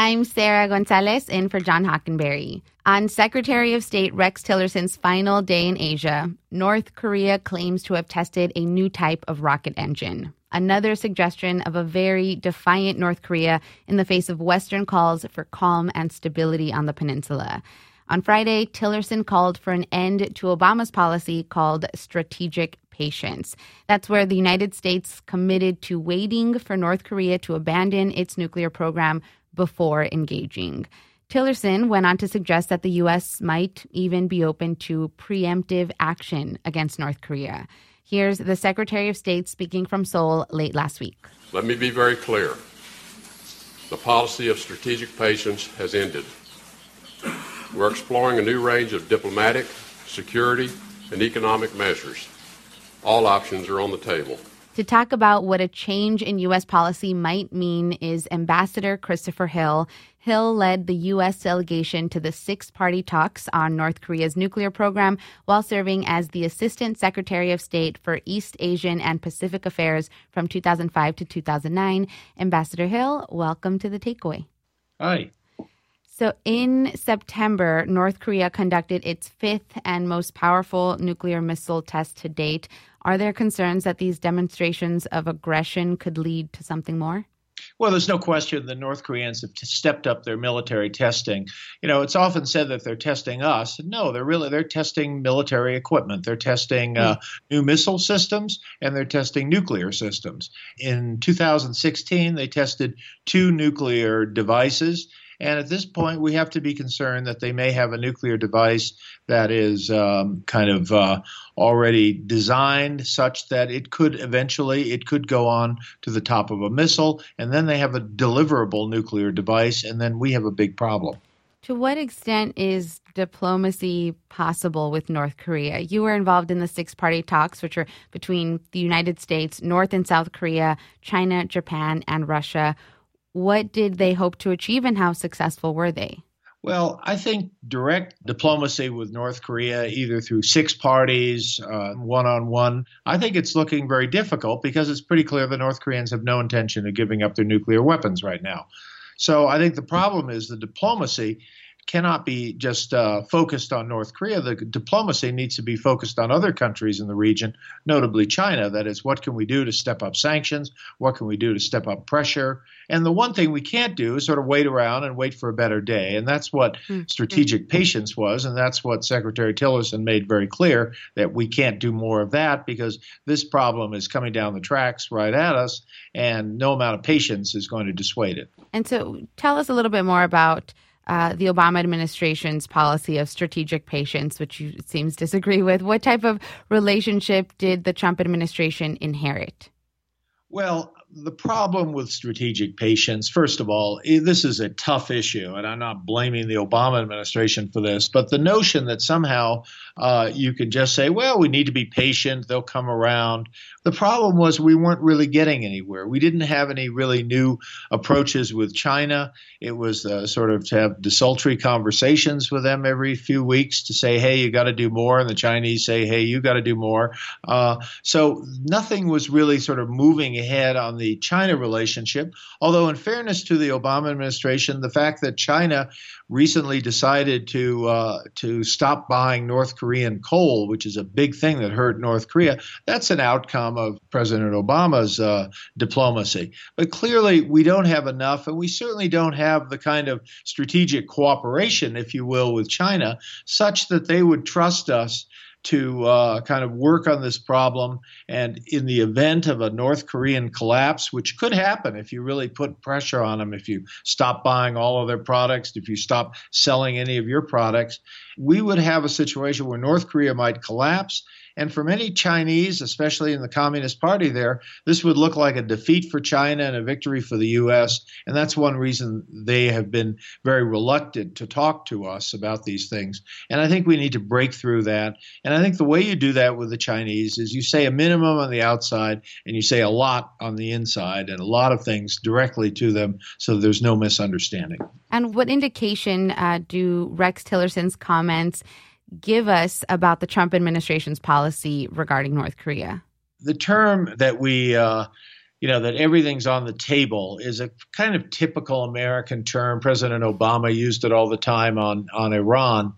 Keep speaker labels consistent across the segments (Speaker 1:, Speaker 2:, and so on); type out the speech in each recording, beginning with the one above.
Speaker 1: I'm Sarah Gonzalez in for John Hockenberry. On Secretary of State Rex Tillerson's final day in Asia, North Korea claims to have tested a new type of rocket engine. Another suggestion of a very defiant North Korea in the face of Western calls for calm and stability on the peninsula. On Friday, Tillerson called for an end to Obama's policy called strategic patience. That's where the United States committed to waiting for North Korea to abandon its nuclear program before engaging. Tillerson went on to suggest that the U.S. might even be open to preemptive action against North Korea. Here's the Secretary of State speaking from Seoul late last week.
Speaker 2: Let me be very clear. The policy of strategic patience has ended. We're exploring a new range of diplomatic, security, and economic measures. All options are on the table.
Speaker 1: To talk about what a change in U.S. policy might mean is Ambassador Christopher Hill. Hill led the U.S. delegation to the six-party talks on North Korea's nuclear program while serving as the Assistant Secretary of State for East Asian and Pacific Affairs from 2005 to 2009. Ambassador Hill, welcome to The Takeaway.
Speaker 3: Hi.
Speaker 1: So in September, North Korea conducted its fifth and most powerful nuclear missile test to date. Are there concerns that these demonstrations of aggression could lead to something more?
Speaker 3: Well, there's no question the North Koreans have stepped up their military testing. You know, it's often said that they're testing us. No, they're testing military equipment. They're testing new missile systems and they're testing nuclear systems. In 2016, they tested 2 nuclear devices. And at this point, we have to be concerned that they may have a nuclear device that is already designed such that it could go on to the top of a missile. And then they have a deliverable nuclear device. And then we have a big problem.
Speaker 1: To what extent is diplomacy possible with North Korea? You were involved in the six-party talks, which are between the United States, North and South Korea, China, Japan, and Russia. What did they hope to achieve and how successful were they?
Speaker 3: Well, I think direct diplomacy with North Korea, either through 6 parties, one-on-one, I think it's looking very difficult because it's pretty clear the North Koreans have no intention of giving up their nuclear weapons right now. So I think the problem is the diplomacy cannot be just focused on North Korea. The diplomacy needs to be focused on other countries in the region, notably China. That is, what can we do to step up sanctions? What can we do to step up pressure? And the one thing we can't do is sort of wait around and wait for a better day. And that's what strategic patience was. And that's what Secretary Tillerson made very clear, that we can't do more of that because this problem is coming down the tracks right at us, and no amount of patience is going to dissuade it.
Speaker 1: And so tell us a little bit more about the Obama administration's policy of strategic patience, which you seems disagree with. What type of relationship did the Trump administration inherit?
Speaker 3: Well, the problem with strategic patience, first of all, this is a tough issue, and I'm not blaming the Obama administration for this, but the notion that somehow you can just say, well, we need to be patient, they'll come around. The problem was we weren't really getting anywhere. We didn't have any really new approaches with China. It was sort of to have desultory conversations with them every few weeks to say, hey, you got to do more, and the Chinese say, hey, you got to do more. So nothing was really sort of moving ahead on the China relationship, although in fairness to the Obama administration, the fact that China recently decided to stop buying North Korean coal, which is a big thing that hurt North Korea, that's an outcome of President Obama's diplomacy. But clearly we don't have enough, and we certainly don't have the kind of strategic cooperation, if you will, with China, such that they would trust us to kind of work on this problem. And in the event of a North Korean collapse, which could happen if you really put pressure on them, if you stop buying all of their products, if you stop selling any of your products, we would have a situation where North Korea might collapse. And for many Chinese, especially in the Communist Party there, this would look like a defeat for China and a victory for the U.S. And that's one reason they have been very reluctant to talk to us about these things. And I think we need to break through that. And I think the way you do that with the Chinese is you say a minimum on the outside and you say a lot on the inside, and a lot of things directly to them so there's no misunderstanding.
Speaker 1: And what indication do Rex Tillerson's comments give us about the Trump administration's policy regarding North Korea?
Speaker 3: The term that we that everything's on the table is a kind of typical American term. President Obama used it all the time on Iran.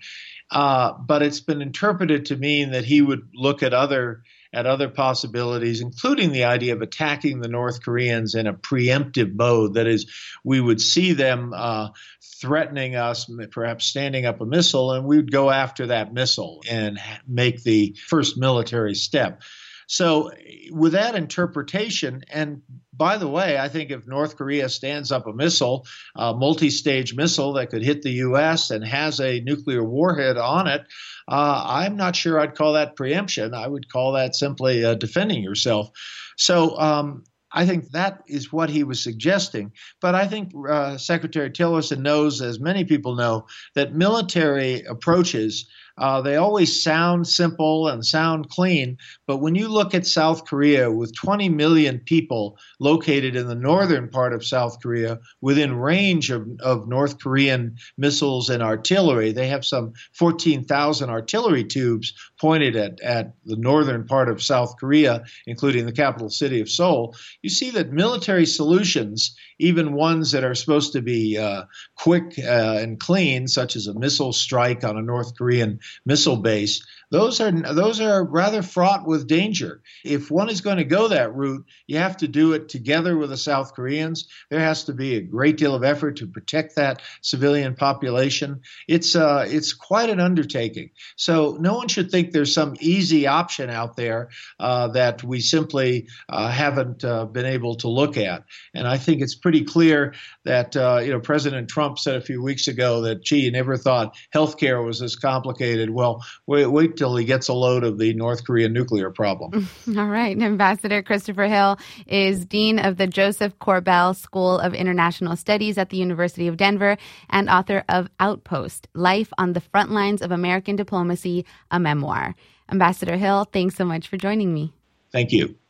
Speaker 3: But it's been interpreted to mean that he would look at other possibilities, including the idea of attacking the North Koreans in a preemptive mode. That is, we would see them threatening us, perhaps standing up a missile, and we would go after that missile and make the first military step. So with that interpretation, and by the way, I think if North Korea stands up a missile, a multi-stage missile that could hit the U.S. and has a nuclear warhead on it, I'm not sure I'd call that preemption. I would call that simply defending yourself. So I think that is what he was suggesting. But I think Secretary Tillerson knows, as many people know, that military approaches, they always sound simple and sound clean. But when you look at South Korea, with 20 million people located in the northern part of South Korea, within range of North Korean missiles and artillery, they have some 14,000 artillery tubes pointed at the northern part of South Korea, including the capital city of Seoul. You see that military solutions, even ones that are supposed to be quick and clean, such as a missile strike on a North Korean missile base, those are rather fraught with danger. If one is going to go that route, you have to do it together with the South Koreans. There has to be a great deal of effort to protect that civilian population. It's quite an undertaking. So no one should think there's some easy option out there that we simply haven't been able to look at. And I think it's pretty clear that President Trump said a few weeks ago that, gee, you never thought healthcare was this complicated. Well, wait till he gets a load of the North Korean nuclear problem.
Speaker 1: All right. Ambassador Christopher Hill is Dean of the Joseph Corbell School of International Studies at the University of Denver and author of Outpost, Life on the Front Lines of American Diplomacy, a memoir. Ambassador Hill, thanks so much for joining me.
Speaker 3: Thank you.